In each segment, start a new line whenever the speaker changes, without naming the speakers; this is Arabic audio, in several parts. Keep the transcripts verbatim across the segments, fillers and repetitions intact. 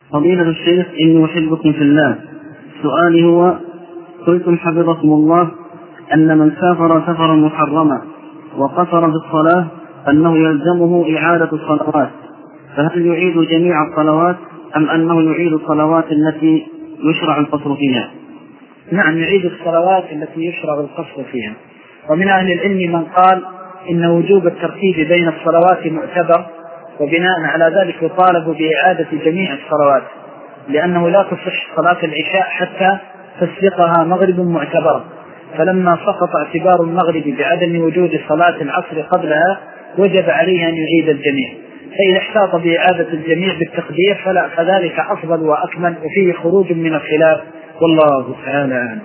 فضيلة الشيخ، إني أحبكم في الله. سؤالي هو: قلتم حفظكم الله أن من سافر سفرا محرما وقصر بالصلاة أنه يلزمه إعادة الصلوات، فهل يعيد جميع الصلوات أم أنه يعيد الصلوات التي يشرع القصر فيها؟
نعم، يعيد الصلوات التي يشرع القصر فيها. ومن أهل العلم من قال إن وجوب الترتيب بين الصلوات معتبر، وبناء على ذلك يطالب بإعادة جميع الصلوات، لأنه لا تصح صلاة العشاء حتى تسبقها مغرب معتبرة، فلما سقط اعتبار المغرب بعدم وجود صلاة العصر قبلها وجب عليه أن يعيد الجميع. فإذا احتاط بإعادة الجميع بالتقدير فلا، فذلك أفضل وأكمل، وفيه خروج من الخلاف، والله تعالى أعلم.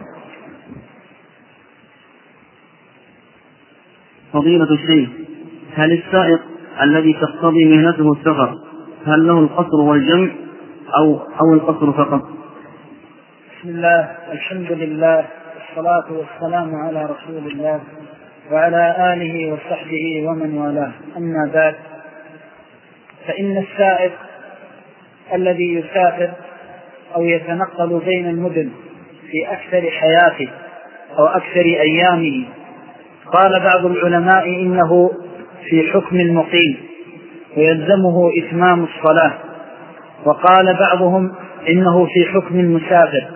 فضيلة الشيخ، هل السائق الذي تقتضي مهنته السفر هل له القصر والجمع أو, أو القصر فقط؟
بسم الله، الحمد لله، والصلاة والسلام على رسول الله وعلى آله وصحبه ومن والاه، أما بعد، فإن السائق الذي يسافر أو يتنقل بين المدن في أكثر حياته أو أكثر أيامه، قال بعض العلماء إنه في حكم المقيم ويلزمه إتمام الصلاة، وقال بعضهم إنه في حكم المسافر،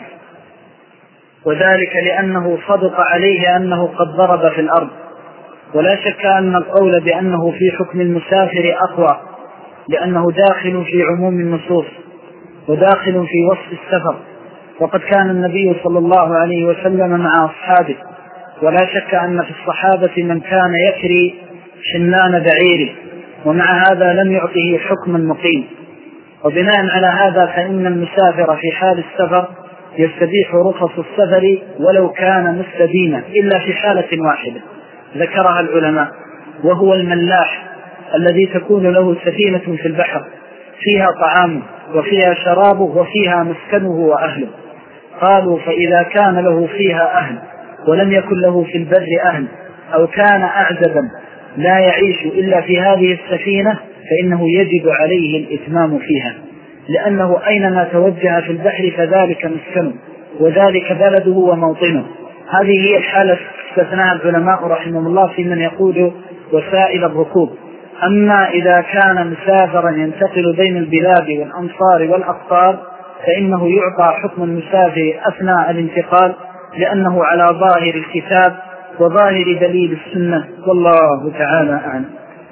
وذلك لأنه صدق عليه أنه قد ضرب في الأرض. ولا شك أن القول بأنه في حكم المسافر أقوى، لأنه داخل في عموم النصوص وداخل في وصف السفر، وقد كان النبي صلى الله عليه وسلم مع أصحابه، ولا شك أن في الصحابة من كان يكري شنان بعيره، ومع هذا لم يعطه حكم المقيم. وبناء على هذا فإن المسافر في حال السفر يستبيح رخص السفر ولو كان مستدينا، إلا في حالة واحدة ذكرها العلماء، وهو الملاح الذي تكون له سفينة في البحر فيها طعامه وفيها شرابه وفيها مسكنه وأهله. قالوا: فإذا كان له فيها أهل ولم يكن له في البر أهل، أو كان أعزبا لا يعيش إلا في هذه السفينة، فإنه يجب عليه الإتمام فيها، لأنه أينما توجه في البحر فذلك مسكنه وذلك بلده وموطنه. هذه هي الحالة استثناها العلماء رحمهم الله في من يقود وسائل الركوب. أما إذا كان مسافرا ينتقل بين البلاد والأمصار والأقطار فإنه يعطى حكم المسافر أثناء الانتقال، لأنه على ظاهر الكتاب وظاهر دليل السنة، والله تعالى أعلم.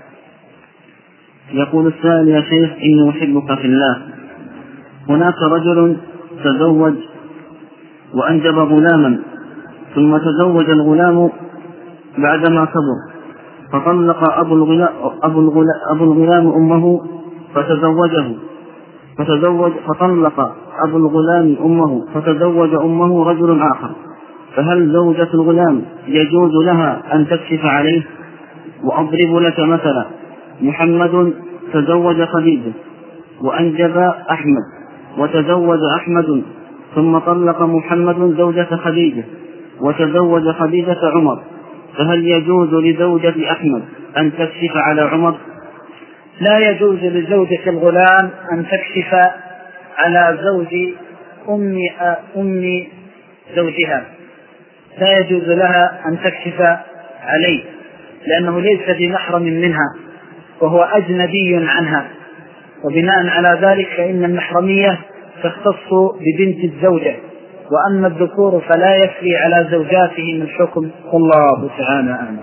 يقول السائل: يا شيخ، إني أحبك في الله. هناك رجل تزوج وأنجب غلاما، ثم تزوج الغلام بعدما كبر، فطلق أبو الغلام, أبو الغلام, أبو الغلام أمه فتزوجه فتزوج فطلق أبو الغلام أمه فتزوج أمه رجل آخر، فهل زوجة الغلام يجوز لها أن تكشف عليه؟ وأضرب لك مثلا: محمد تزوج خديجة وأنجب أحمد، وتزوج أحمد ثم طلق محمد زوجة خديجة وتزوج خديجة عمر، فهل يجوز لزوجة أحمد أن تكشف على عمر؟
لا يجوز لزوجة الغلام أن تكشف على زوج أم, أم زوجها، لا يجوز لها أن تكشف عليه، لأنه ليس بمحرم منها وهو أجنبي عنها، وبناء على ذلك فإن المحرمية تختص ببنت الزوجة، وأما الذكور فلا يسري على زوجاتهم الحكم، والله تعالى أعلم.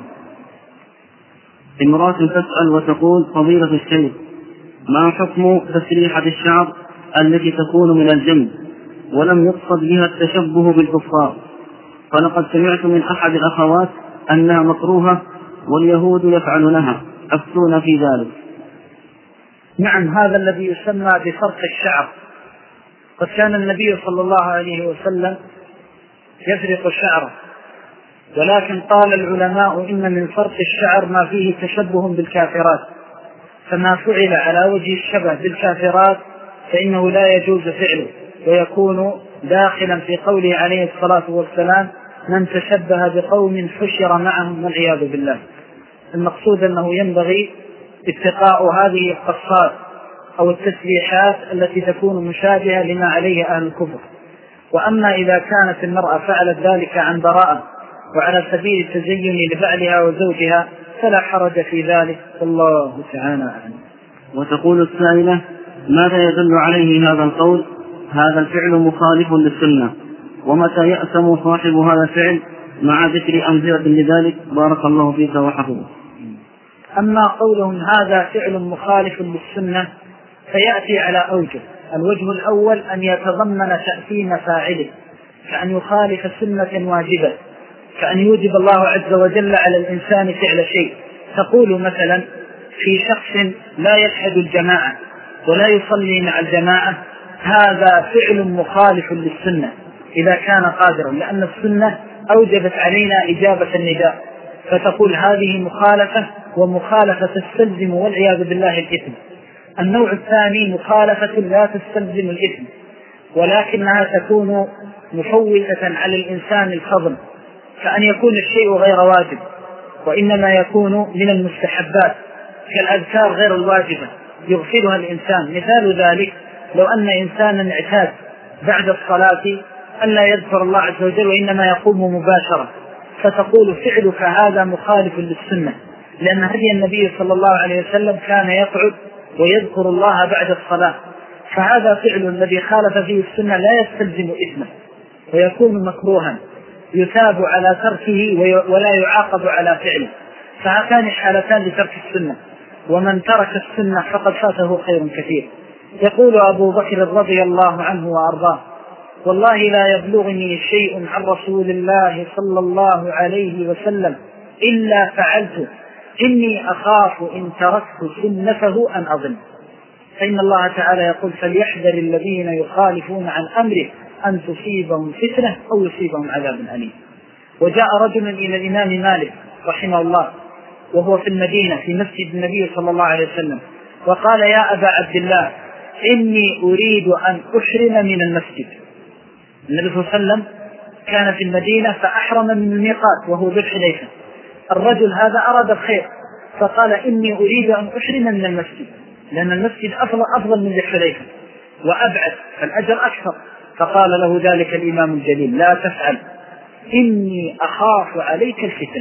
امرأة تسأل وتقول: فضيلة الشيخ، ما حكم تسريحة الشعر التي تكون من الجنب ولم يقصد بها التشبه بالكفار؟ فلقد سمعت من أحد الأخوات أنها مكروهة واليهود يفعلونها، أفتون في ذلك.
نعم، هذا الذي يسمى بفرق الشعر. قد كان النبي صلى الله عليه وسلم يفرق شعره، ولكن قال العلماء إن من فرق الشعر ما فيه تشبه بالكافرات، فما فعل على وجه الشبه بالكافرات فإنه لا يجوز فعله، ويكون داخلا في قوله عليه الصلاة والسلام: من تشبه بقوم حشر معهم، والعياذ بالله. المقصود أنه ينبغي اتقاء هذه القصات أو التسبيحات التي تكون مشابهة لما عليه أهل الكفر. وأما إذا كانت المرأة فعلت ذلك عن براءة وعلى سبيل التزين لبعلها وزوجها فلا حرج في ذلك، والله تعالى أعلم.
وتقول السائلة: ماذا يدل عليه هذا القول؟ هذا الفعل مخالف للسنة، ومتى يأثم صاحب هذا الفعل مع ذكر أمثلة لذلك؟ بارك الله فيك وحفظك.
أما قولهم هذا فعل مخالف للسنة فيأتي على أوجه. الوجه الأول أن يتضمن تأثيم فاعله، كأن يخالف سنة واجبة، كأن يوجب الله عز وجل على الإنسان فعل شيء. تقول مثلا في شخص لا يشهد الجماعة ولا يصلي مع الجماعة، هذا فعل مخالف للسنة إذا كان قادرا، لأن السنة أوجبت علينا إجابة النداء، فتقول هذه مخالفة، ومخالفة تستلزم والعياذ بالله الإثم. النوع الثاني مخالفة لا تستلزم الإثم، ولكنها تكون مفوتة على الإنسان الفضل، كأن يكون الشيء غير واجب وإنما يكون من المستحبات، كالأذكار غير الواجبة يغفلها الإنسان. مثال ذلك لو أن إنسانا اعتاد بعد الصلاة أن لا يذكر الله عز وجل وإنما يقوم مباشرة، فتقول فعلك هذا مخالف للسنة، لأن هدي النبي صلى الله عليه وسلم كان يقعد ويذكر الله بعد الصلاة، فهذا فعل الذي خالف فيه السنة لا يستلزم إثما ويكون مكروها، يثاب على تركه ولا يعاقب على فعله. فهاتان حالتان لترك السنة، ومن ترك السنة فقد فاته خير كثير. يقول أبو بكر رضي الله عنه وأرضاه: والله لا يبلغني شيء عن رسول الله صلى الله عليه وسلم إلا فعلته، إني أخاف إن تركت سنته أن أضل. فإن الله تعالى يقول: فليحذر الذين يخالفون عن أمره أن تصيبهم فتنة أو يصيبهم عذاب أليم. وجاء رجل إلى الإمام مالك رحمه الله وهو في المدينة في مسجد النبي صلى الله عليه وسلم، وقال: يا أبا عبد الله، إني أريد أن أحرم من المسجد. النبي صلى الله عليه وسلم كان في المدينة فأحرم من الميقات وهو ذو الحليفة. الرجل هذا أراد الخير فقال: إني أريد أن أحرم من المسجد، لأن المسجد أفضل, أفضل من ذو الحليفة وأبعد فالأجر أكثر. فقال له ذلك الإمام الجليل: لا تفعل، إني أخاف عليك الفتنة.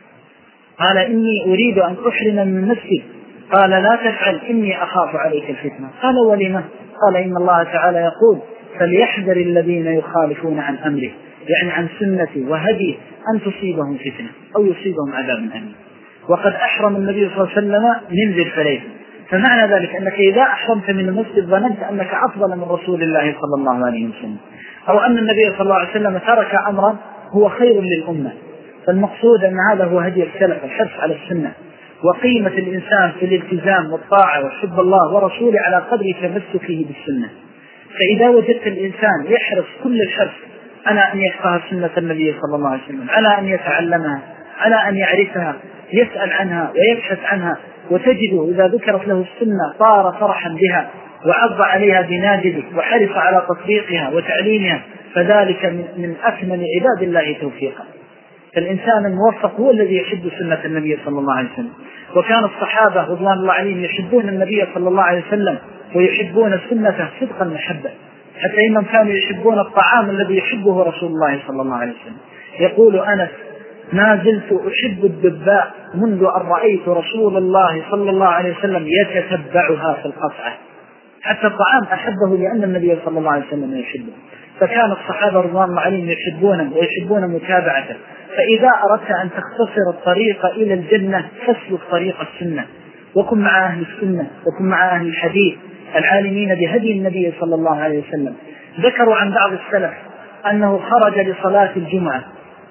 قال: إني أريد أن أحرم من المسجد. قال: لا تفعل، إني أخاف عليك الفتنة. قال: ولما؟ قال: إن الله تعالى يقول: فليحذر الذين يخالفون عن أمره، يعني عن سنته وهديه، أن تصيبهم فتنة أو يصيبهم عذاب أليم. وقد أحرم النبي صلى الله عليه وسلم من ذي الحليفة، فمعنى ذلك أنك إذا أحرمت من المسجد ظننت أنك أفضل من رسول الله صلى الله عليه وسلم، أو أن النبي صلى الله عليه وسلم ترك أمرا هو خير للأمة. فالمقصود أن هذا هو هدي السلف، الحرص على السنة وقيمة الإنسان في الالتزام والطاعة وحب الله ورسوله على قدر تمسكه بالسنة. فإذا وجدت الإنسان يحرص كل الحرص على أن يفقه سنة النبي صلى الله عليه وسلم، على أن يتعلمها، على أن يعرفها، يسأل عنها ويبحث عنها، وتجده إذا ذكرت له السنة طار فرحا بها وعض عليها بناجده وحرص على تطبيقها وتعليمها، فذلك من أكمل عباد الله توفيقا. فالإنسان الموفق هو الذي يحب سنة النبي صلى الله عليه وسلم. وكان الصحابة رضوان الله عليهم يحبون النبي صلى الله عليه وسلم ويحبون سنته صدقا محبة، حتى إنهم كانوا يحبون الطعام الذي يحبه رسول الله صلى الله عليه وسلم. يقول أنس: ما زلت أحب الدباء منذ أن رأيت رسول الله صلى الله عليه وسلم يتتبعها في القطعة. حتى الطعام أحبه لأن النبي صلى الله عليه وسلم يحبه. فكان الصحابة رضوان الله عليهم يحبونه ويحبون متابعته. فإذا أردت أن تختصر الطريق إلى الجنة فاسلك طريق السنة، وكن مع أهل السنة، وكن مع أهل الحديث العالمين بهدي النبي صلى الله عليه وسلم. ذكروا عن بعض السلف أنه خرج لصلاة الجمعة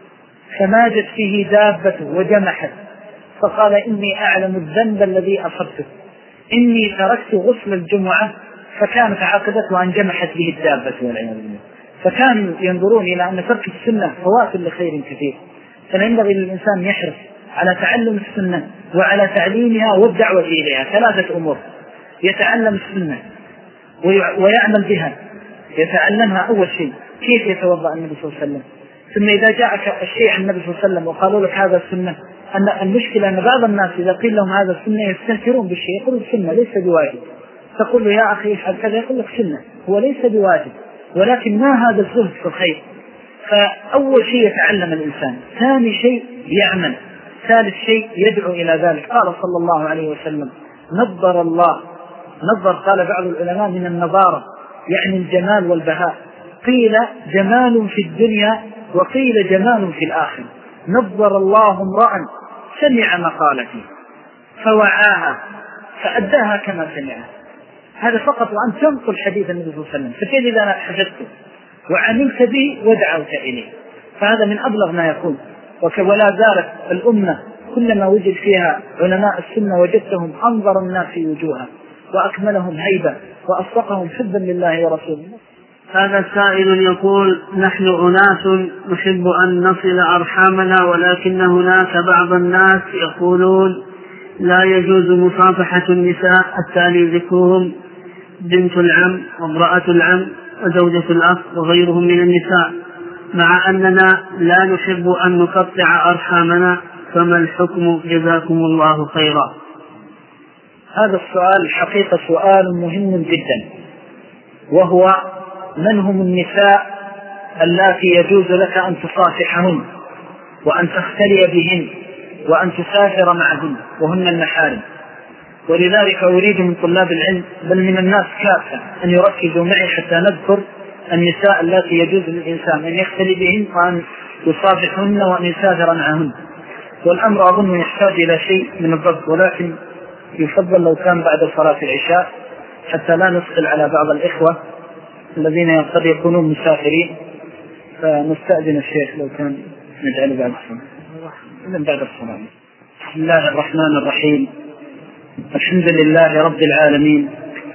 فماجت فيه دابته وجمحت، فقال: إني أعلم الذنب الذي أصبته، إني تركت غسل الجمعة فكانت عاقبته أن جمحت به الدابة والعياذ بالله. فكانوا ينظرون إلى أن ترك السنة فوات لخير كثير. فينبغي للإنسان يحرص على تعلم السنة وعلى تعليمها والدعوة إليها. ثلاثة أمور: يتعلم السنة ويعمل بها. يتعلمها أول شيء كيف يتوضأ النبي صلى الله عليه وسلم، ثم إذا جاءك الشيء عن النبي صلى الله عليه وسلم وقالوا لك هذا السنة، أن المشكلة أن بعض الناس إذا قيل لهم هذا السنة يستنكرون بالشيء، يقولون السنة ليس بواجب، تقول له يا أخي افعل كذا، يقول لك سنة، هو ليس بواجب، ولكن ما هذا الزهد في الخير. فأول شيء يتعلم الإنسان، ثاني شيء يعمل، ثالث شيء يدعو إلى ذلك. قال صلى الله عليه وسلم نظر الله، نظر قال بعض العلماء من النظارة يعني الجمال والبهاء، قيل جمال في الدنيا وقيل جمال في الآخرة. نظر الله امرأ سمع مقالتي فوعاها فأداها كما سمعها. هذا فقط وأن تنقل حديث النبي صلى الله عليه وسلم، فكيف إذا أنا حفظته وعملت به ودعوت إليه؟ فهذا من أبلغ ما يكون. ولا زالت الأمة كلما وجد فيها علماء السنة وجدتهم أنظر الناس في وجوها وأكملهم هيبة وأصدقهم حبا لله ورسوله.
هذا سائل يقول نحن أناس نحب أن نصل أرحامنا، ولكن هناك بعض الناس يقولون لا يجوز مصافحة النساء التالي ذكرهم بنت العم وامرأة العم وزوجة الأخ وغيرهم من النساء، مع أننا لا نحب أن نقطع أرحامنا، فما الحكم جزاكم الله خيرا؟
هذا السؤال حقيقة سؤال مهم جدا، وهو من هم النساء اللاتي يجوز لك أن تصافحهن وأن تختلي بهن وأن تسافر معهن وهن المحارم. ولذلك أريد من طلاب العلم بل من الناس كافة أن يركزوا معي حتى نذكر النساء التي يجوز للإنسان أن يختلي بهن وأن يصافحهن وأن يسافر معهن. والأمر أظن يحتاج إلى شيء من الضبط، ولكن يفضل لو كان بعد صلاة العشاء حتى لا نثقل على بعض الإخوة الذين قد يكونون مسافرين، فنستأذن الشيخ لو كان نجعل بعد الصلاة. من بعد الصلاة. بسم الله الرحمن الرحيم، الحمد لله رب العالمين،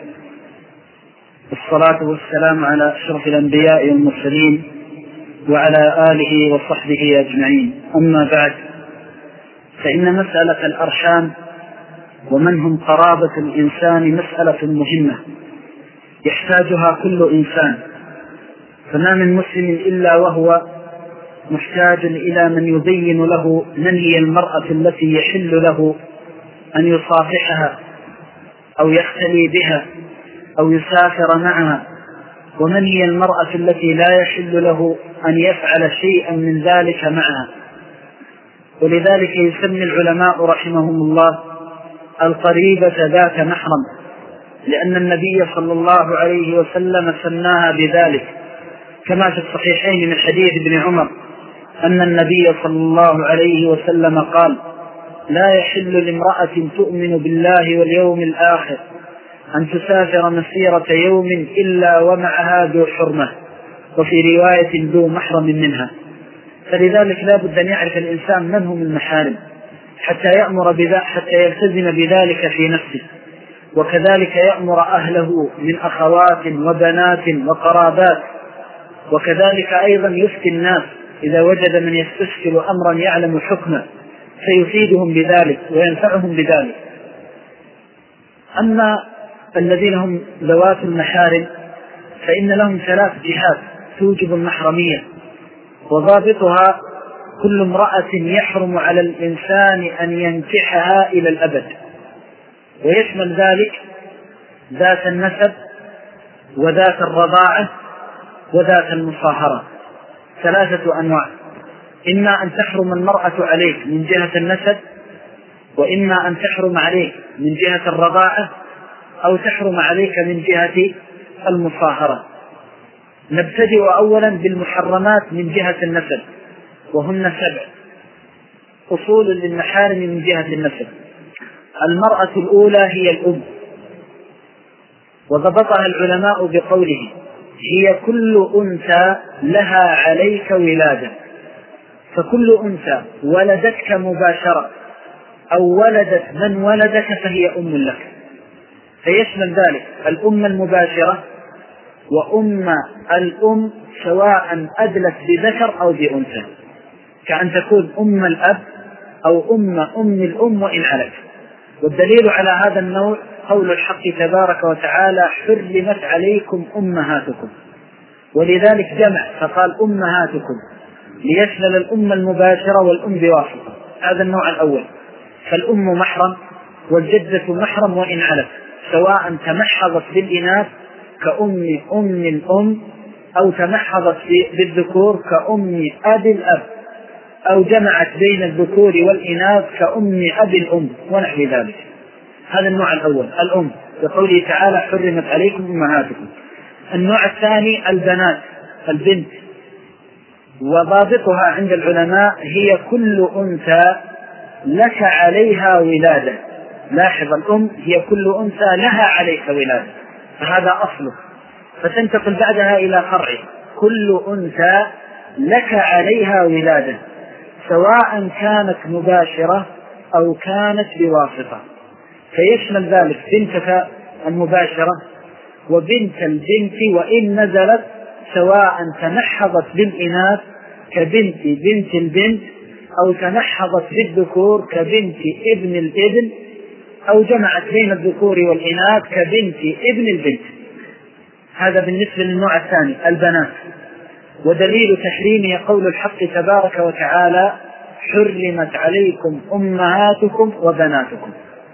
والصلاة والسلام على أشرف الأنبياء والمرسلين وعلى آله وصحبه أجمعين. أما بعد، فإن مسألة الأرحام ومن هم قرابة الإنسان مسألة مهمة يحتاجها كل إنسان، فما من مسلم إلا وهو محتاج إلى من يبين له من هي المرأة التي يحل له أن يصافحها أو يختلي بها أو يسافر معها، ومن هي المرأة التي لا يحل له أن يفعل شيئا من ذلك معها. ولذلك يسمي العلماء رحمهم الله القريبة ذات محرم، لأن النبي صلى الله عليه وسلم سماها بذلك، كما في الصحيحين من حديث ابن عمر أن النبي صلى الله عليه وسلم قال لا يحل لامرأة تؤمن بالله واليوم الآخر أن تسافر مسيرة يوم إلا ومعها ذو حرمة، وفي رواية ذو محرم منها. فلذلك لا بد أن يعرف الإنسان من هم المحارم حتى يأمر بذلك، حتى يلتزم بذلك في نفسه، وكذلك يأمر أهله من أخوات وبنات وقرابات، وكذلك أيضا يفتي الناس إذا وجد من يستشكل أمرا يعلم حكمه فيفيدهم بذلك وينفعهم بذلك. أما الذين هم ذوات المحارم فإن لهم ثلاث جهات توجب المحرمية، وضابطها كل امرأة يحرم على الإنسان أن ينكحها إلى الأبد، ويشمل ذلك ذات النسب وذات الرضاعة وذات المصاهرة. ثلاثة أنواع، إما أن تحرم المرأة عليك من جهة النسب، وإما أن تحرم عليك من جهة الرضاعة، أو تحرم عليك من جهة المصاهرة. نبتدئ أولا بالمحرمات من جهة النسب، وهن سبع أصول للمحارم من جهة النسب. المرأة الأولى هي الأم، وضبطها العلماء بقوله هي كل أنثى لها عليك ولادة، فكل أنثى ولدتك مباشرة أو ولدت من ولدك فهي أم لك، فيشمل ذلك الأم المباشرة وأم الأم سواء أدلت بذكر أو بأنثى، كأن تكون أم الأب أو أم أم الأم وإن علت. والدليل على هذا النوع قول الحق تبارك وتعالى حرمت عليكم أمهاتكم، ولذلك جمع فقال أمهاتكم ليشمل الأم المباشرة والأم بواسطة. هذا النوع الأول، فالأم محرم والجدة محرم وإن علت، سواء تمحضت بالإناث كأم أم الأم، أو تمحضت بالذكور كأم أب الأب، أو جمعت بين الذكور والإناث كأم أب الأم ونحو ذلك. هذا النوع الأول الأم، بقوله تعالى حرمت عليكم أمهاتكم. النوع الثاني البنات، البنت، وضابطها عند العلماء هي كل أنثى لك عليها ولادة. لاحظ، الأم هي كل أنثى لها عليك ولادة، فهذا أصله، فتنتقل بعدها إلى فرعه كل أنثى لك عليها ولادة، سواء كانت مباشرة أو كانت بواسطة، فيشمل ذلك بنتك المباشرة وبنت البنت وإن نزلت، سواء تنحضت بالإناث كبنت بنت البنت، أو تنحضت بالذكور كبنت ابن الابن، أو جمعت بين الذكور والإناث كبنت ابن البنت. هذا بالنسبة للنوع الثاني البنات. ودليل تحريمه قول الحق تبارك وتعالى حرمت عليكم أمهاتكم وبناتكم.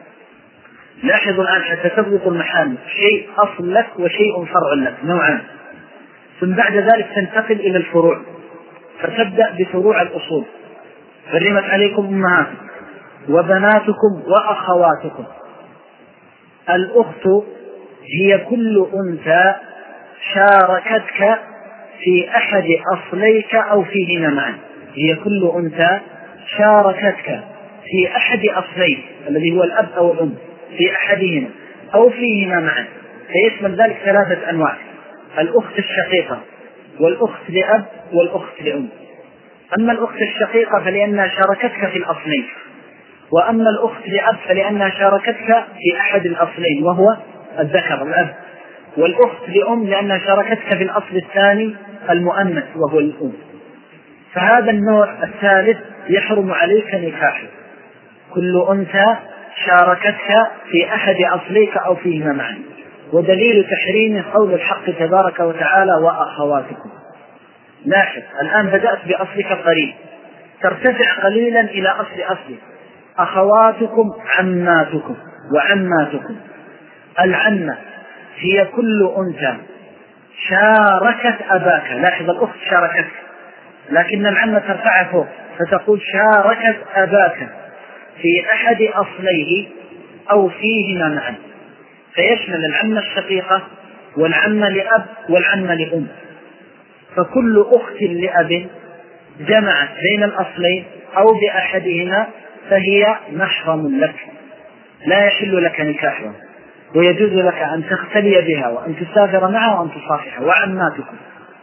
لاحظوا الآن حتى تضبط المحال، شيء أصل لك وشيء فرع لك، نوعان، ثم بعد ذلك تنتقل إلى الفروع، فتبدأ بفروع الأصول. حرمت عليكم أمهاتكم وبناتكم وأخواتكم. الأخت هي كل أنثى شاركتك في أحد أصليك أو فيهما معا. هي كل أنثى شاركتك في أحد أصليك الذي هو الأب أو الأم، في أحدهما أو فيهما معا، فيشمل ذلك ثلاثة أنواع: الأخت الشقيقة والأخت لأب والأخت لأم. أما الأخت الشقيقة فلأنها شاركتك في الأصلين، وأما الأخت لأب فلأنها شاركتك في أحد الأصلين وهو الذكر الأب، والأخت لأم لأنها شاركتك في الأصل الثاني المؤنث وهو الأم. فهذا النوع الثالث يحرم عليك نكاحه، كل أنثى شاركتك في أحد أصليك أو فيهما معا. ودليل تحريمه قول الحق تبارك وتعالى وأخواتكم. لاحظ الآن بدأت بأصلك قريب، ترتفع قليلا إلى أصل أصلك. أخواتكم عماتكم وعماتكم. العمة هي كل أنثى شاركت أباك. لاحظ الأخت شاركتك، لكن العمة ترفع فوق فتقول شاركت أباك في أحد أصليه أو فيهما معا، فيشمل العمة الشقيقة والعمة لأب والعمة لأم. فكل أخت لأب جمعت بين الأصلين أو بأحدهما فهي محرم لك، لا يحل لك نكاحها، ويجوز لك أن تختلي بها وأن تسافر معها وأن تصافحها. وعماتكم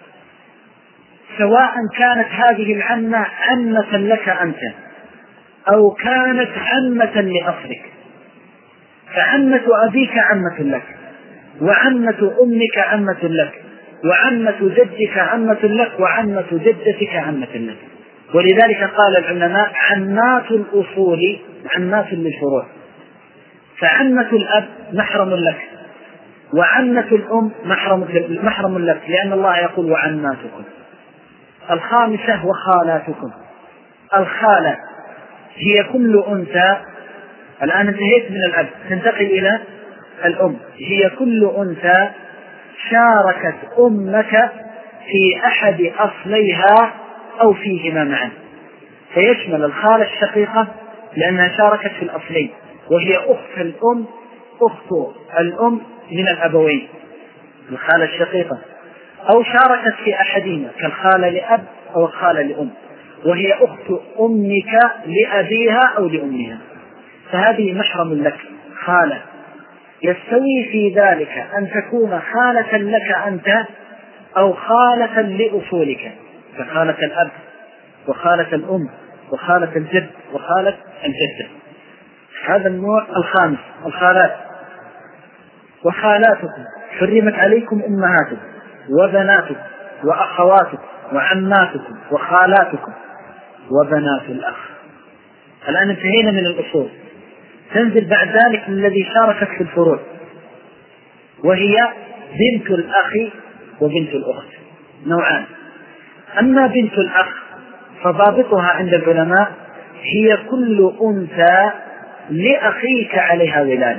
سواء كانت هذه العمة عمة لك أنت أو كانت عمة لأصلك، فعمة أبيك عمة لك، وعمة أمك عمة لك، وعمة جدك عمة لك، وعمة جدتك عمة لك. ولذلك قال العلماء عمات الأصول عمات للفروع. فعمة الأب محرم لك، وعمة الأم محرم لك، لأن الله يقول وعماتكم. الخامسة وخالاتكم. الخالة هي كل أنثى، الآن انتهيت من الأب تنتقل إلى الأم، هي كل أنثى شاركت أمك في أحد أصليها أو فيهما معا، فيشمل الخالة الشقيقة لأنها شاركت في الأصلين وهي أخت الأم، أخت الأم من الأبوين الخالة الشقيقة، أو شاركت في أحدهما كالخالة لأب أو الخالة لأم، وهي أخت أمك لأبيها أو لأمها، فهذه محرم لك خالة. يستوي في ذلك أن تكون خالة لك أنت أو خالة لأصولك، كخالة الأب وخالة الأم وخالة الجد وخالة الجدة. هذا النوع الخامس الخالات. وخالاتكم حرمت عليكم أمهاتكم وبناتكم وأخواتكم وعماتكم وخالاتكم وبنات الأخ. الآن انتهينا من الأصول، تنزل بعد ذلك الذي شاركت في الفروع، وهي بنت الأخ وبنت الأخت، نوعان. أما بنت الأخ فضابطها عند العلماء هي كل أنثى لأخيك عليها ولادة.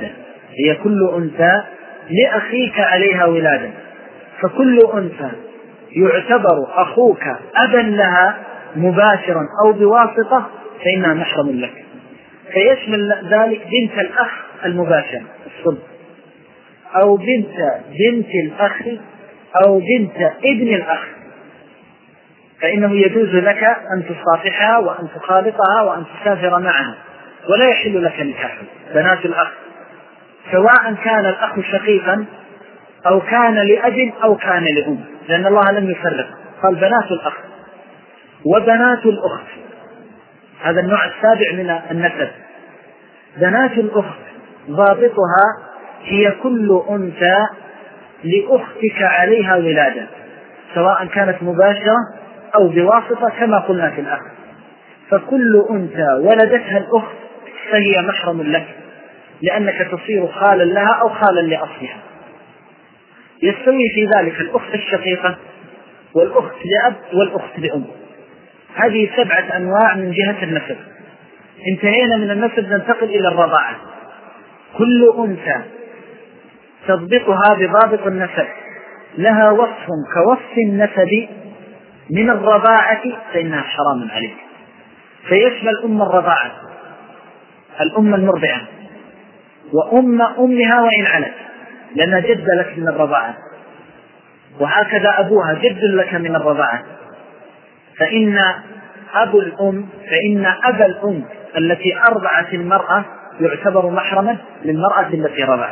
هي كل أنثى لأخيك عليها ولادة، فكل أنثى يعتبر أخوك أبا لها مباشرا أو بواسطة فإنها محرم لك، فيشمل ذلك بنت الأخ المباشر الصلب، أو بنت بنت الأخ، أو بنت ابن الأخ، فإنه يجوز لك أن تصافحها وأن تخالطها وأن تسافر معها، ولا يحل لك نكاحها. بنات الأخ سواء كان الأخ شقيقا أو كان لأب أو كان لأم، لأن الله لم يفرق، قال بنات الأخ وبنات الأخت. هذا النوع السابع من النسب. بنات الأخت ضابطها هي كل أنثى لأختك عليها ولادة، سواء كانت مباشرة أو بواسطة كما قلنا في الأخ، فكل أنثى ولدتها الأخت فهي محرم لك، لأنك تصير خالا لها أو خالا لأصلها. يستوي في ذلك الأخت الشقيقة والأخت لأب والأخت لأم. هذه سبعة أنواع من جهة النسب. انتهينا من النسب، ننتقل إلى الرضاعة. كل أنثى تضبطها بضابط النسب لها وصف كوصف النسب من الرضاعة فإنها حرام عليك، فيشمل أم الرضاعة الأم المرضعة وأم أمها وإن علت، لأنها جد لك من الرضاعة، وهكذا أبوها جد لك من الرضاعة. فإن أبو الأم فإن أبا الأم التي أرضعت المرأة يعتبر محرما للمرأة التي رضعت.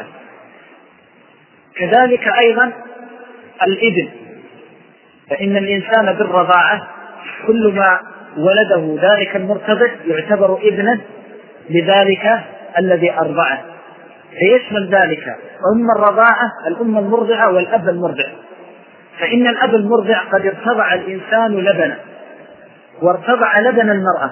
كذلك أيضا الابن، فإن الإنسان بالرضاعة كل ما ولده ذلك المرتبط يعتبر ابنا لذلك الذي أرضعه، فيشمل ذلك أم الرضاعة الأم المرضعة والأب المرضع. فإن الأب المرضع قد ارتضع الإنسان لبنا وارتضع لبن المرأة،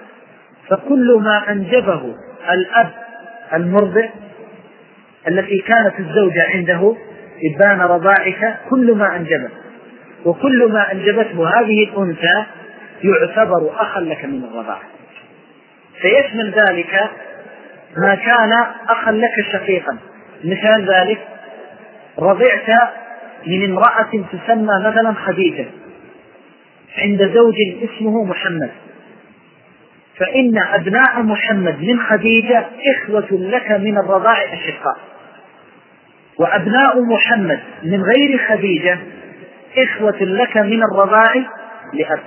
فكل ما أنجبه الأب المرضع التي كانت الزوجة عنده إبان رضاعك كل ما أنجبه، وكل ما أنجبته هذه الأنثى يعتبر أخا لك من الرضاعة. فيشمل ذلك ما كان أخا لك شقيقا، مثال ذلك رضعت من امرأة تسمى مثلا خديجة عند زوج اسمه محمد، فإن أبناء محمد من خديجة إخوة لك من الرضاع أشقاء، وأبناء محمد من غير خديجة إخوة لك من الرضاع لأب،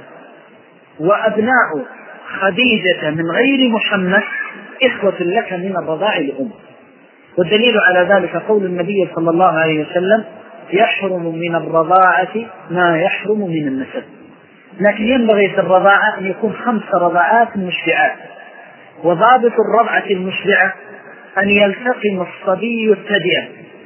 وأبناء خديجة من غير محمد إخوة لك من الرضاع لأم. والدليل على ذلك قول النبي صلى الله عليه وسلم يحرم من الرضاعة ما يحرم من النسب. لكن ينبغي في الرضاعة أن يكون خمس رضاعات مشبعات، وضابط الرضعة المشبعة أن يلتقم الصبي الثدي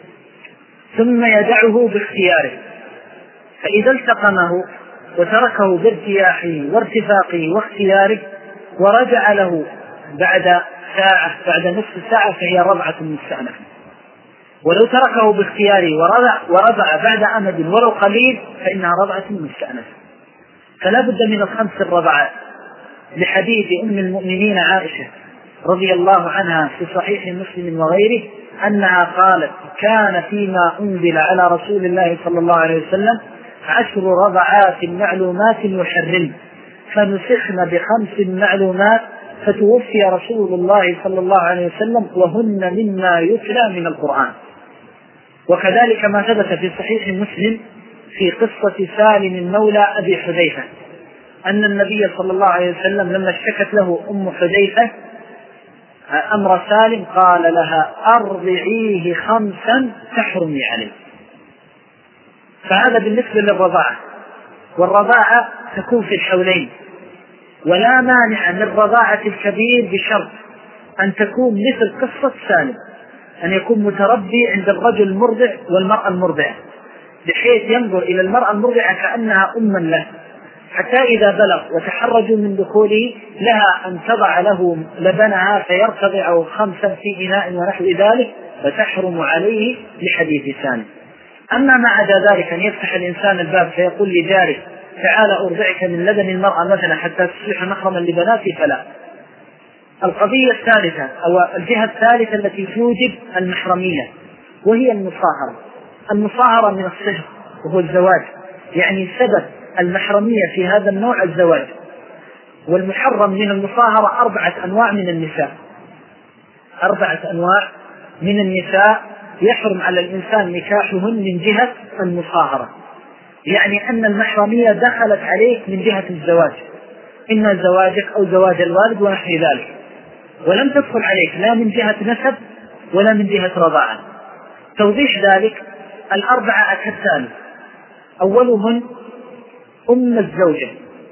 ثم يدعه باختياره، فإذا التقمه وتركه بارتياحه وارتفاقه واختياره ورجع له بعد ساعة بعد نصف ساعة فهي رضعة مستأنفة، ولو تركه باختياره ورضع, ورضع بعد أمد ولو قليل فإنها رضعة مستأنفة. فلا بد من الخمس الرضعات، لحديث أم المؤمنين عائشة رضي الله عنها في صحيح مسلم وغيره أنها قالت كان فيما أنزل على رسول الله صلى الله عليه وسلم عشر رضعات معلومات يحرم، فنسخن بخمس معلومات فتوفي رسول الله صلى الله عليه وسلم وهن مما يتلى من القرآن. وكذلك ما ثبت في صحيح مسلم في قصة سالم مولى أبي حذيفة أن النبي صلى الله عليه وسلم لما اشتكت له أم حذيفة أمر سالم قال لها أرضعيه خمسا تحرمي عليه. فهذا بالنسبة للرضاعة. والرضاعة تكون في الحولين، ولا مانع من رضاعة الكبير بشرط أن تكون مثل قصة سالم، أن يكون متربي عند الرجل المرضع والمرأة المرضعة، بحيث ينظر إلى المرأة المرضعة كأنها أما له، حتى إذا بلغ وتحرجوا من دخوله لها أن تضع له لبنها فيرتضع خمسا في إناء ونحو ذلك فتحرم عليه لحديث سالم. أما ما عدا ذلك أن يفتح الإنسان الباب فيقول لجاره تعال أرضعك من لبن المرأة مثلا حتى تصبح محرما لبناتي فلا. القضية الثالثة أو الجهة الثالثة التي توجب المحرمية وهي المصاهرة. المصاهرة من الصهر وهو الزواج، يعني سبب المحرمية في هذا النوع الزواج. والمحرم من المصاهرة أربعة أنواع من النساء، أربعة أنواع من النساء يحرم على الإنسان نكاحهن من جهة المصاهرة، يعني أن المحرمية دخلت عليك من جهة الزواج، إما زواجك أو زواج الوالد ونحو ذلك، ولم تدخل عليك لا من جهة نسب ولا من جهة رضاعة. توضيح ذلك الأربعة كالتالي: أولهم أم الزوجة،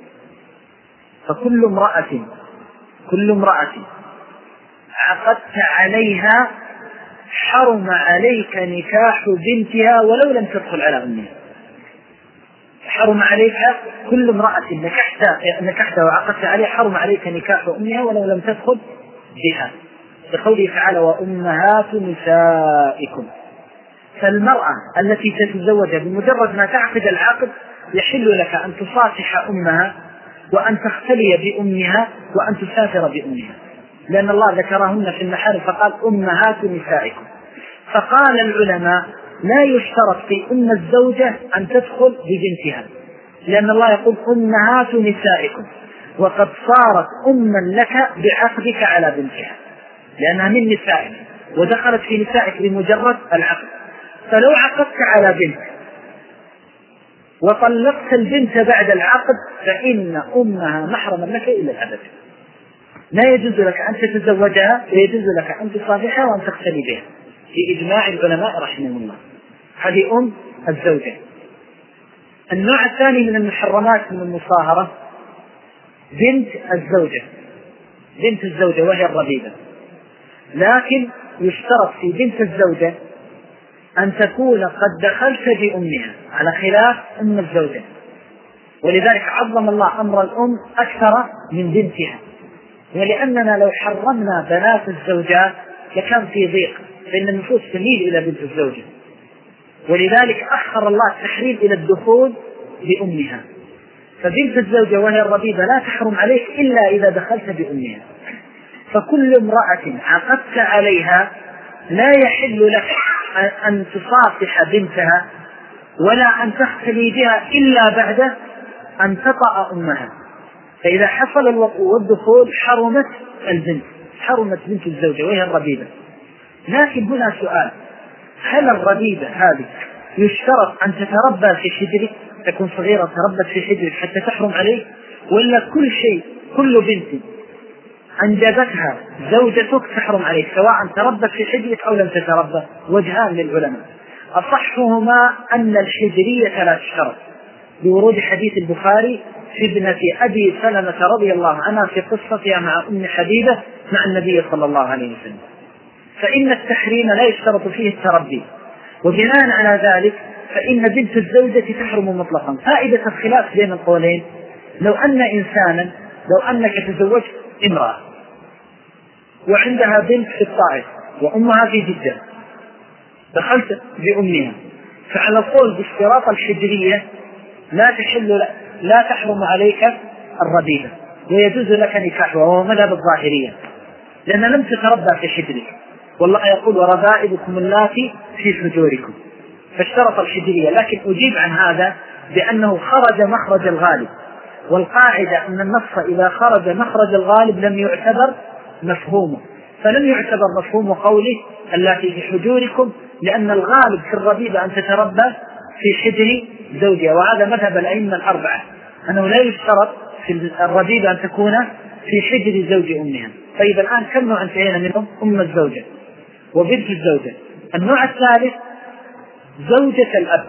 فكل امرأة كل امرأة عقدت عليها حرم عليك نكاح بنتها ولو لم تدخل على أمها. حرم عليك كل امرأة نكحتها وعقدت عليها حرم عليك نكاح أمها ولو لم تدخل بها، بقوله تعالى: وأمهات نسائكم. فالمرأة التي تتزوج بمجرد ما تعقد العقد يحل لك أن تصافح أمها وأن تختلي بأمها وأن تسافر بأمها، لأن الله ذكرهن في المحارم فقال: أمهات نسائكم. فقال العلماء: لا يشترط في أم الزوجة أن تدخل ببنتها، لأن الله يقول: أمهات نسائكم، وقد صارت أما لك بعقدك على بنتها، لأنها من نسائك ودخلت في نسائك بمجرد العقد. فلو عقدت على بنت وطلقت البنت بعد العقد فإن أمها محرما لك إلى الأبد، لا يجوز لك أن تتزوجها ويجوز لك أن تصافحها وأن تختلي بها في إجماع العلماء رحمهم الله. هذه أم الزوجة. النوع الثاني من المحرمات من المصاهرة بنت الزوجة، بنت الزوجة وهي الربيبة، لكن يشترط في بنت الزوجة أن تكون قد دخلت بأمها على خلاف أم الزوجة، ولذلك عظم الله أمر الأم أكثر من بنتها، ولأننا لو حرمنا بنات الزوجات لكان في ضيق، فإن النفوس تميل إلى بنت الزوجة، ولذلك أخر الله التحريم إلى الدخول بأمها. فبنت الزوجة وهي الربيبة لا تحرم عليك إلا إذا دخلت بأمها. فكل امرأة عقدت عليها لا يحل لك أن تصافح بنتها ولا أن تختلي بها إلا بعد أن تطأ أمها، فإذا حصل الوقوع والدخول حرمت البنت، حرمت بنت الزوجة وهي الربيبة. لكن هنا سؤال: هل الربيبة هذه يشترط أن تتربى في حجرك، تكون صغيرة تربت في حجرك حتى تحرم عليك، ولا كل شيء كل بنت أنجبتها زوجتك تحرم عليك سواء تربت في حجرك أو لم تتربى؟ وجهان للعلماء، أصحهما أن الحجرية لا تشترط بورود حديث البخاري في ابنة أبي سلمة رضي الله عنها في قصتها مع أم حبيبة مع النبي صلى الله عليه وسلم، فإن التحريم لا يشترط فيه التربي، وبناء على ذلك فإن بنت الزوجة تحرم مطلقا. فائدة الخلاف بين القولين: لو أن إنسانا لو أنك تزوجت امرأة وعندها بنت في الطائف وأمها في جدة، دخلت بأمها، فعلى قول باشتراط الحجرية لا تحل لا تحرم عليك الربيبة ويجوز لك نكاحها، وهو مذهب الظاهرية، لأن لم تتربى في حجرك، والله يقول: وربائبكم اللاتي في حجوركم، فاشترط الحجرية. لكن أجيب عن هذا بأنه خرج مخرج الغالب، والقاعدة أن النص إذا خرج مخرج الغالب لم يعتبر مفهومه، فلم يعتبر مفهوم قوله اللاتي في حجوركم، لأن الغالب في الربيبة أن تتربى في حجر زوجها، وهذا مذهب الأئمة الأربعة أنه لا يشترط في الربيبة أن تكون في حجر زوج أمها. طيب الآن كم نوع انتهينا منهم؟ أم الزوجة وبنت الزوجة. النوع الثالث زوجة الأب،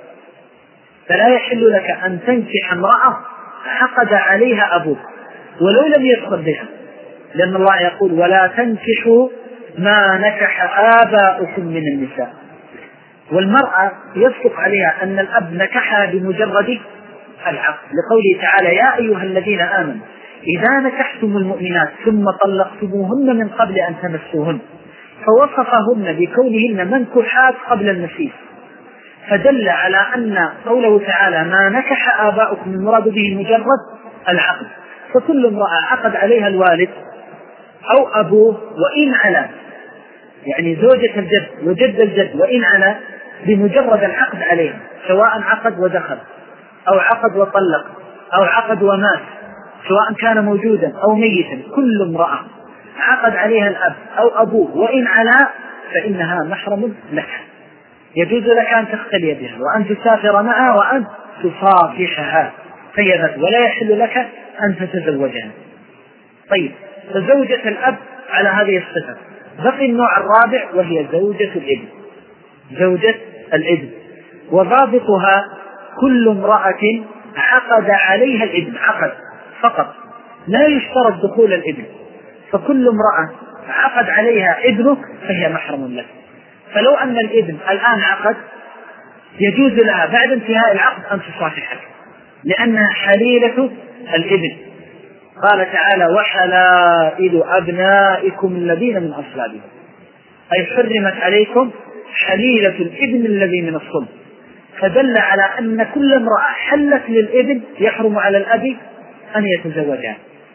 فلا يحل لك أن تنكح امرأة عقد عليها أبوك ولو لم يدخل بها، لأن الله يقول: ولا تنكحوا ما نكح آباؤكم من النساء. والمرأة يصدق عليها أن الأب نكحها بمجرد العقد، لقوله تعالى: يا أيها الذين آمنوا إذا نكحتم المؤمنات ثم طلقتموهن من قبل أن تمسوهن، فوصفهن بكونهن منكحات قبل المسيس، فدل على أن قوله تعالى: ما نكح آباؤكم المراد به مجرد العقد. فكل امرأة عقد عليها الوالد أو أبوه وإن على، يعني زوجة الجد وجد الجد وإن على بمجرد العقد عليها، سواء عقد ودخل أو عقد وطلق أو عقد ومات، سواء كان موجودا أو ميتا، كل امرأة عقد عليها الأب أو أبوه وإن على فإنها محرم لك، يجوز لك أن تختلي بها وأن تسافر معها وأن تصافحها خيرت، ولا يحل لك أن تتزوجها. طيب، فزوجة الأب على هذه الصفة. بقي النوع الرابع وهي زوجة الابن. زوجة الابن وضابطها كل امرأة عقد عليها الابن، عقد فقط، لا يشترط دخول الابن، فكل امرأة عقد عليها ابنك فهي محرم لك. فلو أن الابن الآن عقد يجوز لها بعد انتهاء العقد أن تصافحك لأنها حليلة الابن. قال تعالى: وحلائل أبنائكم الذين من أصلابكم، أي حرمت عليكم حليلة الابن الذي من الصلب، فدل على أن كل امرأة حلت للابن يحرم على الأب أن يتزوجها.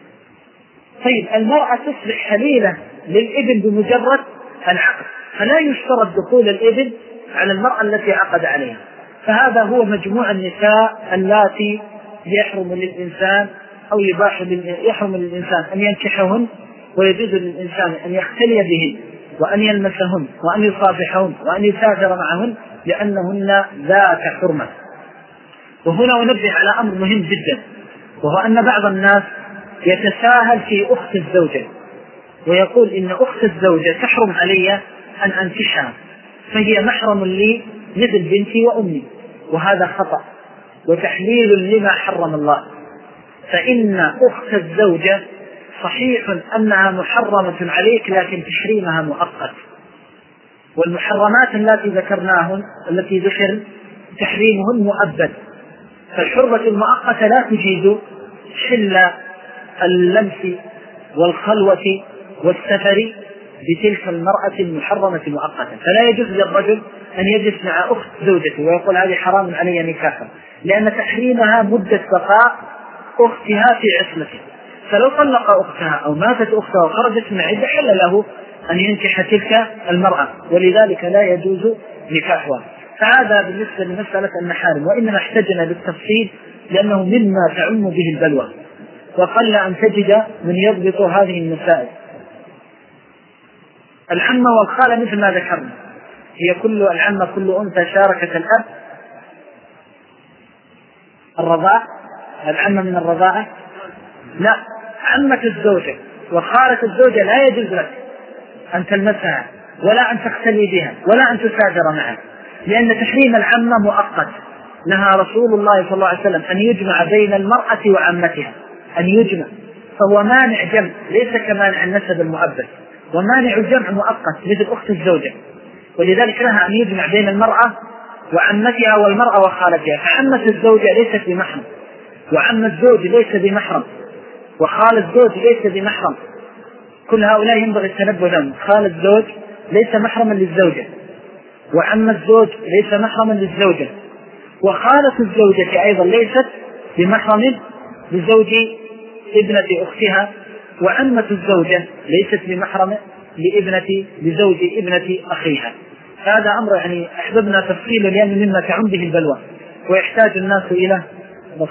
طيب، المرأة تصبح حليلة للابن بمجرد العقد، فلا يشترط دخول الابن على المرأة التي عقد عليها. فهذا هو مجموع النساء اللاتي يحرم للإنسان أو يباح يحرم للإنسان أن ينكحهن، ويجوز للإنسان أن يختلي بهن وأن يلمسهن وأن يصافحهن وأن يسافر معهن لأنهن ذات حرمة. وهنا أنبه على أمر مهم جدا، وهو أن بعض الناس يتساهل في أخت الزوجة ويقول إن أخت الزوجة تحرم علي أن أنكحها فهي محرم لي مثل بنتي وأمي، وهذا خطأ وتحليل لما حرم الله. فإن أخت الزوجة صحيح أنها محرمة عليك، لكن تحريمها مؤقت، والمحرمات التي ذكرناهن التي ذكر تحريمهن مؤبد. فالحرمة المؤقتة لا تجيز حل اللمس والخلوة والسفر بتلك المرأة المحرمة مؤقتا. فلا يجوز للرجل أن يجلس مع أخت زوجته ويقول هذه حرام علي نكاحا، لأن تحريمها مدة بقاء أختها في عصمته. فلو طلق أختها أو ماتت أختها وخرجت من عدة حل له أن ينكح تلك المرأة، ولذلك لا يجوز نكاحها. فهذا بالنسبة لمسألة المحارم، وإنما احتجنا بالتفصيل لأنه مما تعم به البلوى، وقل أن تجد من يضبط هذه المسائل. العمة والخالة مثل ما ذكرنا، هي كل العمة كل أنثى شاركت الأب الرضاع. العمة من الرضاعة لا، عمة الزوجة وخالة الزوجة لا يجوز لك أن تلمسها ولا أن تختلي بها ولا أن تسافر معها، لأن تحريم العمة مؤقت. نهى رسول الله صلى الله عليه وسلم أن يجمع بين المرأة وعمتها، أن يجمع، فهو مانع جمع، ليس كمانع النسب المؤبد، ومانع الجمع مؤقت مثل أخت الزوجة، ولذلك نهى أن يجمع بين المرأة وعمتها والمرأة وخالتها. فعمة الزوجة ليست بمحرم، وعم الزوج ليس بمحرم، وخال الزوج ليس بمحرم، كل هؤلاء ينبغي التنبه لهم. خال الزوج ليس محرما للزوجة، وعم الزوج ليس محرما للزوجة، وخالة الزوجة أيضا ليست بمحرم لزوج ابنة أختها، وعمة الزوجة ليست بمحرم لابنة لزوج ابنة أخيها. هذا أمر يعني أحببنا تفصيله لأن مما تعم به البلوى ويحتاج الناس إلى بسط.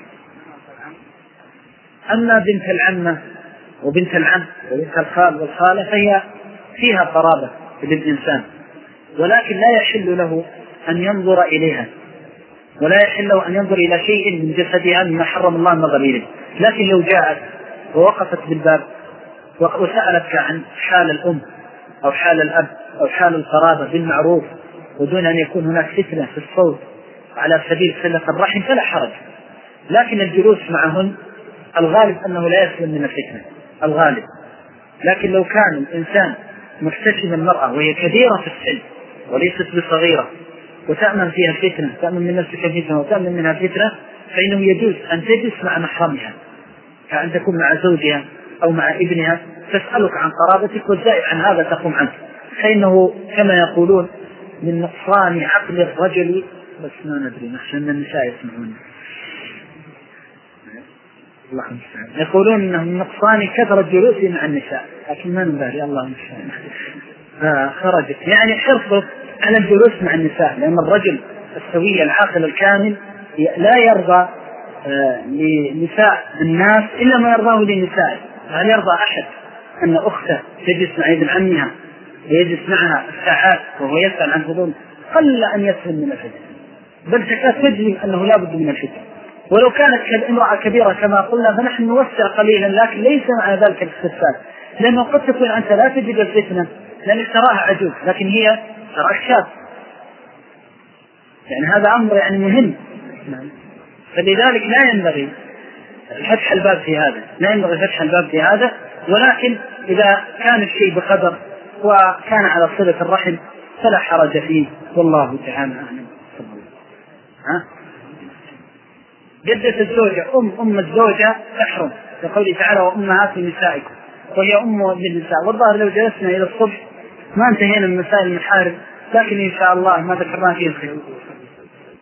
أما بنت العمة وبنت العم وبنت الخال والخالة فهي فيها قرابة للإنسان، ولكن لا يحل له أن ينظر إليها، ولا يحل له أن ينظر إلى شيء من جسدها مما حرم الله النظر إليه. لكن لو جاءت ووقفت بالباب وسألتك عن حال الأم أو حال الأب أو حال القرابة بالمعروف ودون أن يكون هناك فتنة في الصوت على سبيل صلة الرحم فلا حرج، لكن الجلوس معهن الغالب أنه لا يسلم من الفتنة الغالب. لكن لو كان الإنسان محتشم المرأة وهي كبيرة في السن وليست بصغيرة وتأمن فيها فتنة، تأمن من نفسك فتنة وتأمن منها فتنة، فإنه يجوز أن تجلس مع محرمها، كأن تكون مع زوجها أو مع ابنها تسألك عن قرابتك والزائد عن هذا تقوم عنه، فإنه كما يقولون من نقصان عقل الرجل، بس ما ندري نخشى أن النساء يسمعون، يقولون أنه من نقصان كثرة جلوسه مع النساء، لكن ما نبالي الله المستعان. فخرجت يعني حرصت على الجلوس مع النساء، لأن الرجل السوي العاقل الكامل لا يرضى لنساء الناس إلا ما يرضاه لنسائه. هل يرضى أحد أن أخته تجلس مع ابن عمها ويجلس معها الساعات وهو يسأل عن فضول؟ قل أن يسلم من الفتن، بل تكاد تجزم أنه لا بد من الفتن، ولو كانت امرأة كبيرة كما قلنا فنحن نوسع قليلا، لكن ليس مع ذلك الاستفسار، لأنه قد تكون أنت لا تجد الفتنة لأنك تراها عجوز لكن هي تراك شاب، يعني هذا أمر يعني مهم. فلذلك لا ينبغي فتح الباب في هذا، لا ينبغي فتح الباب في هذا، ولكن إذا كان الشيء بقدر وكان على صلة الرحم فلا حرج فيه، والله تعالى أعلم. ها؟ جدة الزوجة أم أم الزوجة تحرم، لقوله تعالى وأمهات نسائكم، وهي أم للنساء. والظاهر لو جلسنا إلى الصبح ما انتهينا من مسائل المحارم، لكن إن شاء الله ما ذكرناه فيه الخير.